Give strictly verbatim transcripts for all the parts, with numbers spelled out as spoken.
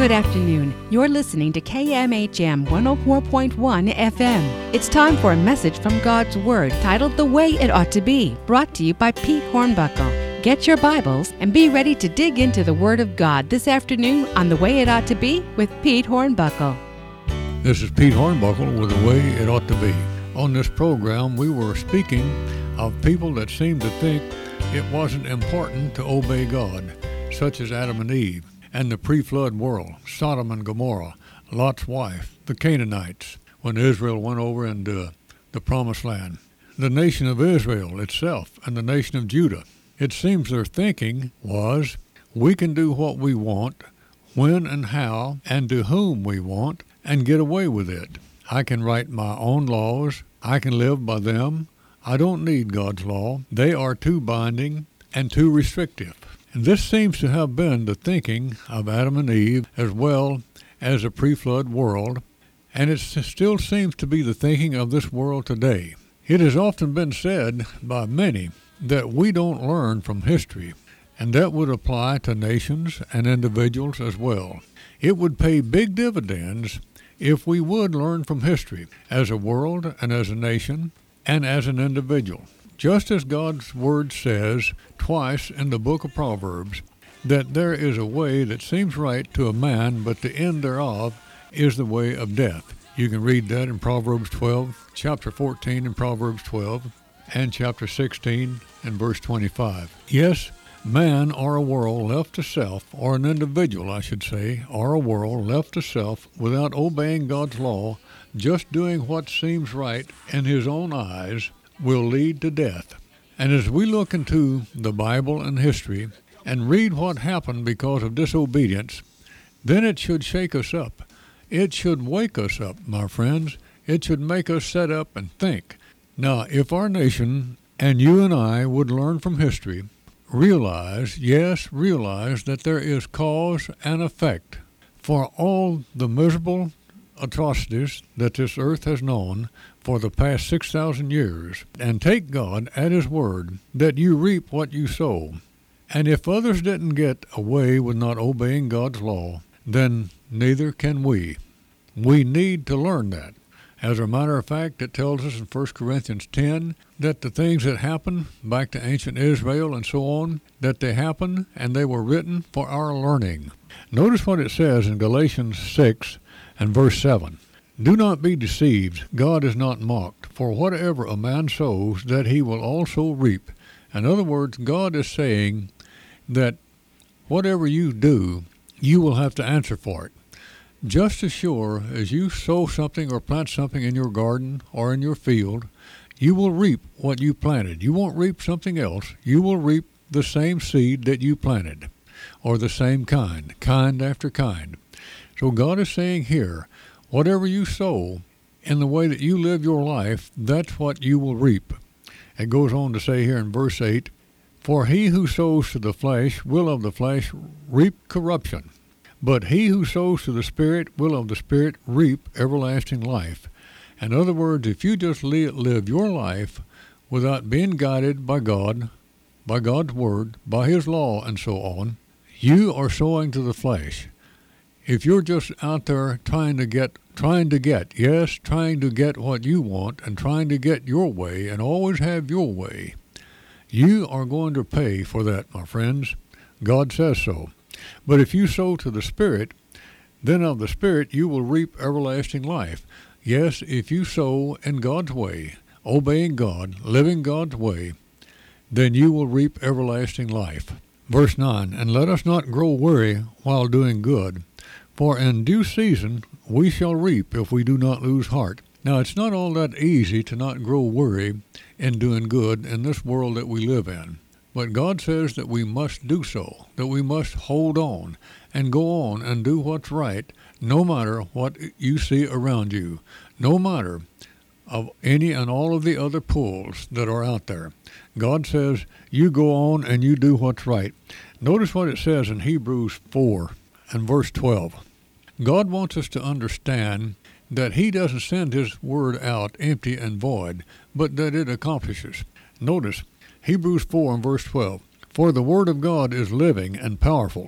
Good afternoon. You're listening to K M H M one oh four point one F M. It's time for a message from God's Word titled The Way It Ought to Be, brought to you by Pete Hornbuckle. Get your Bibles and be ready to dig into the Word of God this afternoon on The Way It Ought to Be with Pete Hornbuckle. This is Pete Hornbuckle with The Way It Ought to Be. On this program, we were speaking of people that seemed to think it wasn't important to obey God, such as Adam and Eve, and the pre-flood world, Sodom and Gomorrah, Lot's wife, the Canaanites, when Israel went over into the Promised Land, the nation of Israel itself, and the nation of Judah. It seems their thinking was, we can do what we want, when and how, and to whom we want, and get away with it. I can write my own laws. I can live by them. I don't need God's law. They are too binding and too restrictive. And this seems to have been the thinking of Adam and Eve as well as the pre-flood world, and it still seems to be the thinking of this world today. It has often been said by many that we don't learn from history, and that would apply to nations and individuals as well. It would pay big dividends if we would learn from history as a world and as a nation and as an individual. Just as God's Word says twice in the book of Proverbs that there is a way that seems right to a man, but the end thereof is the way of death. You can read that in Proverbs twelve, chapter fourteen in Proverbs twelve, and chapter sixteen and verse twenty-five. Yes, man or a world left to self, or an individual, I should say, or a world left to self without obeying God's law, just doing what seems right in his own eyes, will lead to death. And as we look into the Bible and history and read what happened because of disobedience, then it should shake us up. It should wake us up, my friends. It should make us sit up and think. Now, if our nation and you and I would learn from history, realize, yes, realize that there is cause and effect for all the miserable atrocities that this earth has known for the past six thousand years, and take God at His word that you reap what you sow. And if others didn't get away with not obeying God's law, then neither can we. We need to learn that. As a matter of fact, it tells us in First Corinthians ten that the things that happened back to ancient Israel and so on, that they happened and they were written for our learning. Notice what it says in Galatians six and verse seven. Do not be deceived, God is not mocked, for whatever a man sows, that he will also reap. In other words, God is saying that whatever you do, you will have to answer for it. Just as sure as you sow something or plant something in your garden or in your field, you will reap what you planted. You won't reap something else. You will reap the same seed that you planted, or the same kind, kind after kind. So God is saying here, whatever you sow in the way that you live your life, that's what you will reap. It goes on to say here in verse eight, for he who sows to the flesh will of the flesh reap corruption, but he who sows to the Spirit will of the Spirit reap everlasting life. In other words, if you just live your life without being guided by God, by God's Word, by His law and so on, you are sowing to the flesh. If you're just out there trying to get, trying to get, yes, trying to get what you want and trying to get your way and always have your way, you are going to pay for that, my friends. God says so. But if you sow to the Spirit, then of the Spirit you will reap everlasting life. Yes, if you sow in God's way, obeying God, living God's way, then you will reap everlasting life. Verse nine, and let us not grow weary while doing good, for in due season we shall reap if we do not lose heart. Now, it's not all that easy to not grow weary in doing good in this world that we live in. But God says that we must do so, that we must hold on and go on and do what's right, no matter what you see around you, no matter of any and all of the other pulls that are out there. God says you go on and you do what's right. Notice what it says in Hebrews four and verse twelve. God wants us to understand that He doesn't send His word out empty and void, but that it accomplishes. Notice Hebrews four and verse twelve. For the word of God is living and powerful,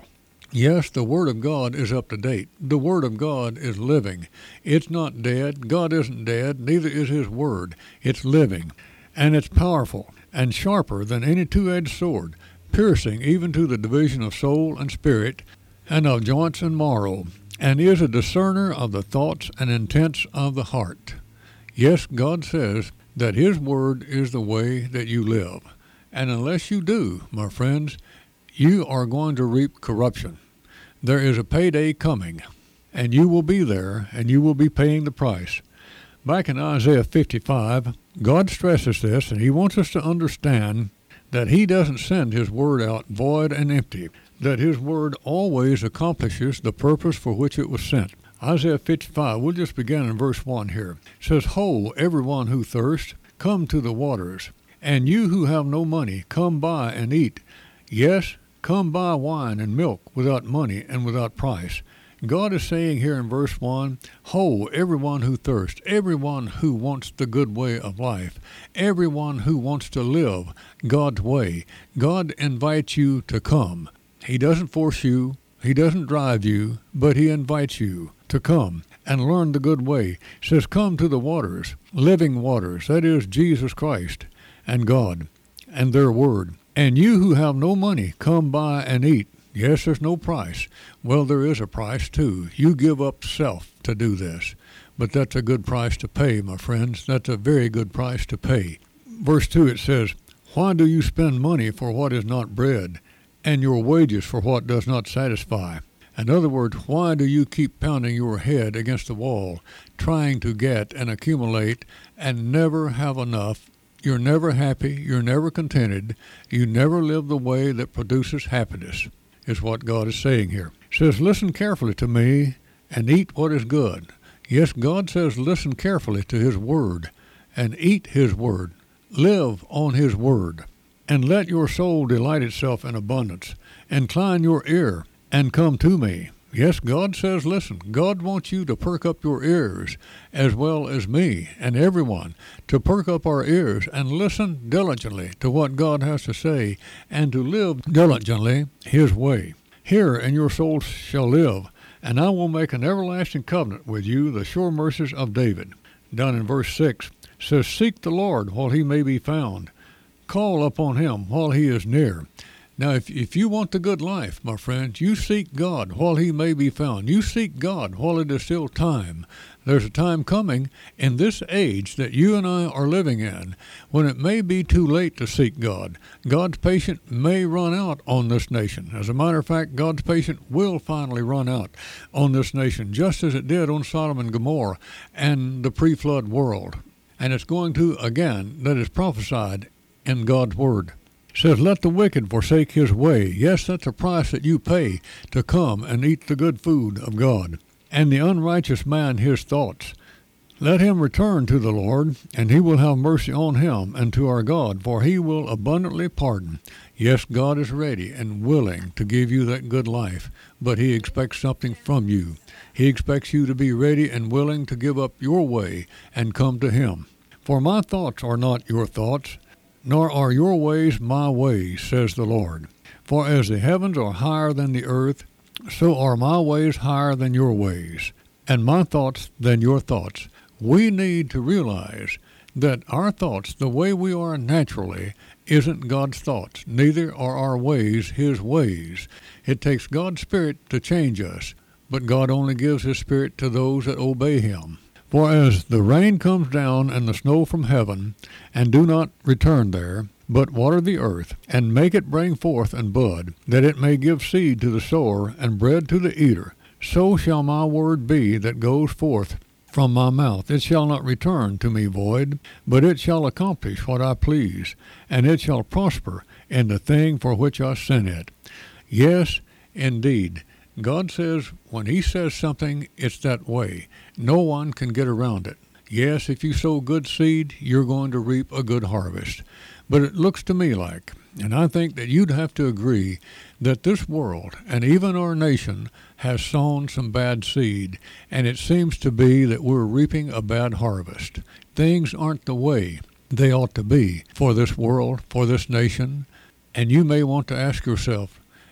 Yes, the Word of God is up to date. The Word of God is living. It's not dead. God isn't dead. Neither is His Word. It's living. And it's powerful and sharper than any two-edged sword, piercing even to the division of soul and spirit, and of joints and marrow, and is a discerner of the thoughts and intents of the heart. Yes, God says that His Word is the way that you live. And unless you do, my friends, you are going to reap corruption. There is a payday coming, and you will be there, and you will be paying the price. Back in Isaiah fifty-five, God stresses this, and He wants us to understand that He doesn't send His Word out void and empty, that His Word always accomplishes the purpose for which it was sent. Isaiah fifty-five, we'll just begin in verse one here. It says, Ho, everyone who thirsts, come to the waters, and you who have no money, come buy and eat. Yes, come buy wine and milk without money and without price. God is saying here in verse one, Ho, everyone who thirsts, everyone who wants the good way of life, everyone who wants to live God's way. God invites you to come. He doesn't force you, He doesn't drive you, but He invites you to come and learn the good way. He says, come to the waters, living waters, that is Jesus Christ and God and their Word. And you who have no money, come buy and eat. Yes, there's no price. Well, there is a price, too. You give up self to do this. But that's a good price to pay, my friends. That's a very good price to pay. Verse two, it says, Why do you spend money for what is not bread, and your wages for what does not satisfy? In other words, why do you keep pounding your head against the wall, trying to get and accumulate and never have enough? You're never happy. You're never contented. You never live the way that produces happiness, is what God is saying here. It says, listen carefully to me and eat what is good. Yes, God says listen carefully to His Word and eat His Word. Live on His Word. And let your soul delight itself in abundance. Incline your ear and come to me. Yes, God says listen. God wants you to perk up your ears, as well as me and everyone, to perk up our ears and listen diligently to what God has to say, and to live diligently His way. Hear, and your soul shall live, and I will make an everlasting covenant with you, the sure mercies of David. Down in verse six, says, Seek the Lord while He may be found. Call upon Him while He is near. Now, if if you want the good life, my friends, you seek God while He may be found. You seek God while it is still time. There's a time coming in this age that you and I are living in when it may be too late to seek God. God's patience may run out on this nation. As a matter of fact, God's patience will finally run out on this nation, just as it did on Sodom and Gomorrah and the pre-flood world. And it's going to, again, that is prophesied in God's Word. It says, let the wicked forsake his way. Yes, that's a price that you pay to come and eat the good food of God. And the unrighteous man his thoughts. Let him return to the Lord, and He will have mercy on him and to our God, for He will abundantly pardon. Yes, God is ready and willing to give you that good life, but He expects something from you. He expects you to be ready and willing to give up your way and come to Him. For my thoughts are not your thoughts, nor are your ways my ways, says the Lord. For as the heavens are higher than the earth, so are my ways higher than your ways, and my thoughts than your thoughts. We need to realize that our thoughts, the way we are naturally, isn't God's thoughts. Neither are our ways His ways. It takes God's Spirit to change us, but God only gives His Spirit to those that obey Him. For as the rain comes down and the snow from heaven, and do not return there, but water the earth, and make it bring forth and bud, that it may give seed to the sower and bread to the eater, so shall my word be that goes forth from my mouth. It shall not return to me void, but it shall accomplish what I please, and it shall prosper in the thing for which I sent it. Yes, indeed. God says when He says something, it's that way. No one can get around it. Yes, if you sow good seed, you're going to reap a good harvest. But it looks to me like, and I think that you'd have to agree, that this world, and even our nation, has sown some bad seed, and it seems to be that we're reaping a bad harvest. Things aren't the way they ought to be for this world, for this nation, and you may want to ask yourself,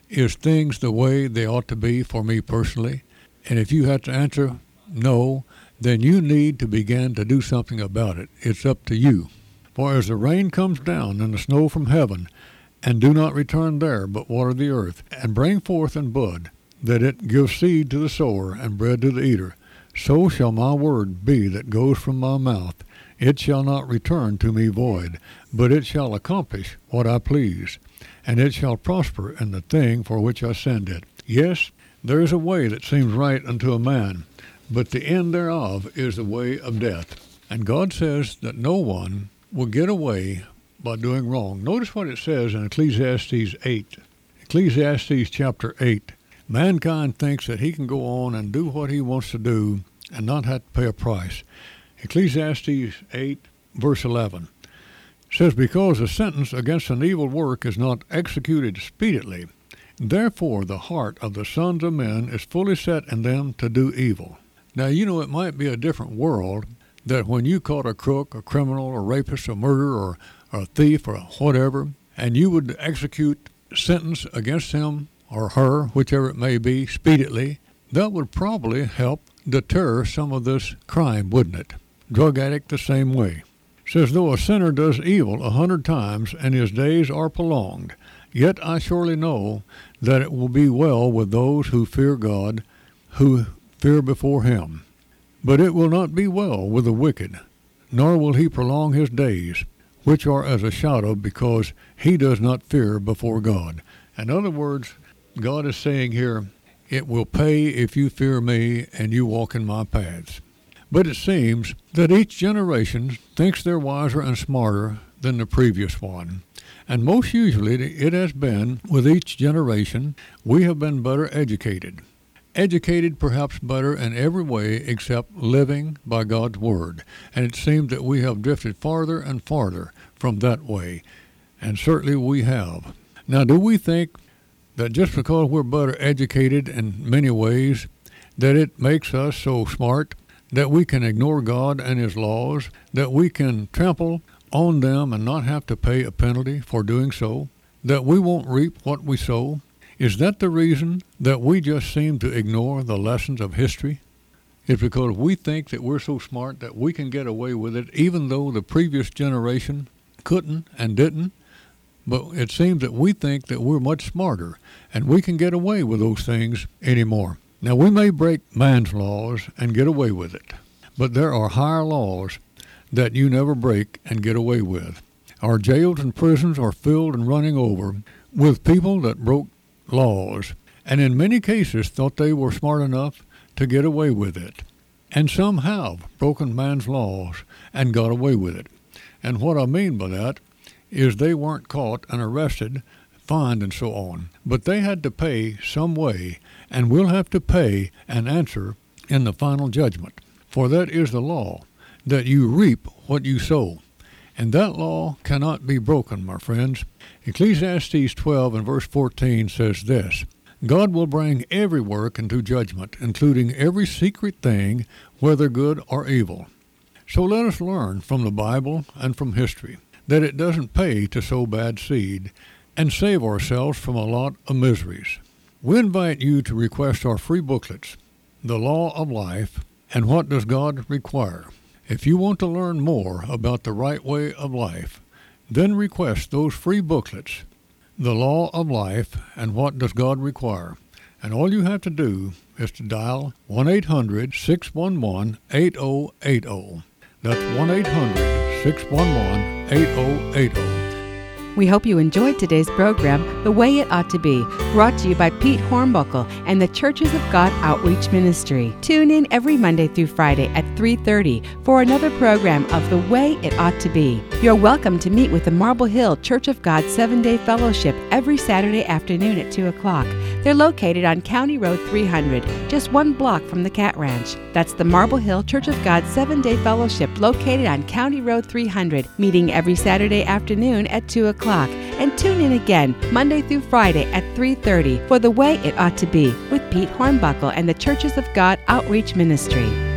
Is things the way they ought to be for me personally? And if you have to answer no, then you need to begin to do something about it. It's up to you. For as the rain comes down and the snow from heaven, and do not return there, but water the earth, and bring forth and bud, that it give seed to the sower and bread to the eater, so shall my word be that goes from my mouth. It shall not return to me void, but it shall accomplish what I please, and it shall prosper in the thing for which I send it. Yes, there is a way that seems right unto a man, but the end thereof is the way of death. And God says that no one will get away by doing wrong. Notice what it says in Ecclesiastes eight. Ecclesiastes chapter eight. Mankind thinks that he can go on and do what he wants to do and not have to pay a price. Ecclesiastes eight, verse eleven, says, because a sentence against an evil work is not executed speedily, therefore the heart of the sons of men is fully set in them to do evil. Now, you know, it might be a different world that when you caught a crook, a criminal, a rapist, a murderer, or, or a thief, or whatever, and you would execute sentence against him or her, whichever it may be, speedily, that would probably help deter some of this crime, wouldn't it? Drug addict the same way. Says, though a sinner does evil a hundred times and his days are prolonged, yet I surely know that it will be well with those who fear God, who fear before him. But it will not be well with the wicked, nor will he prolong his days, which are as a shadow, because he does not fear before God. In other words, God is saying here, it will pay if you fear me and you walk in my paths. But it seems that each generation thinks they're wiser and smarter than the previous one. And most usually it has been, with each generation, we have been better educated. Educated perhaps better in every way except living by God's Word. And it seems that we have drifted farther and farther from that way. And certainly we have. Now, do we think that just because we're better educated in many ways, that it makes us so smart that we can ignore God and His laws, that we can trample on them and not have to pay a penalty for doing so, that we won't reap what we sow? Is that the reason that we just seem to ignore the lessons of history? It's because we think that we're so smart that we can get away with it, even though the previous generation couldn't and didn't. But it seems that we think that we're much smarter, and we can get away with those things anymore. Now, we may break man's laws and get away with it, but there are higher laws that you never break and get away with. Our jails and prisons are filled and running over with people that broke laws, and in many cases thought they were smart enough to get away with it. And some have broken man's laws and got away with it. And what I mean by that is they weren't caught and arrested, fined, and so on. But they had to pay some way, and will have to pay and answer in the final judgment. For that is the law, that you reap what you sow. And that law cannot be broken, my friends. Ecclesiastes twelve and verse fourteen says this, God will bring every work into judgment, including every secret thing, whether good or evil. So let us learn from the Bible and from history that it doesn't pay to sow bad seed and save ourselves from a lot of miseries. We invite you to request our free booklets, The Law of Life, and What Does God Require? If you want to learn more about the right way of life, then request those free booklets, The Law of Life, and What Does God Require? And all you have to do is to dial one eight hundred, six one one, eight oh eight oh. That's one eight hundred, six one one, eight oh eight oh. We hope you enjoyed today's program, The Way It Ought to Be, brought to you by Pete Hornbuckle and the Churches of God Outreach Ministry. Tune in every Monday through Friday at three thirty for another program of The Way It Ought to Be. You're welcome to meet with the Marble Hill Church of God seven-Day Fellowship every Saturday afternoon at two o'clock. They're located on County Road three hundred, just one block from the Cat Ranch. That's the Marble Hill Church of God seven-Day Fellowship located on County Road three hundred, meeting every Saturday afternoon at two o'clock. And tune in again Monday through Friday at three thirty for The Way It Ought to Be with Pete Hornbuckle and the Churches of God Outreach Ministry.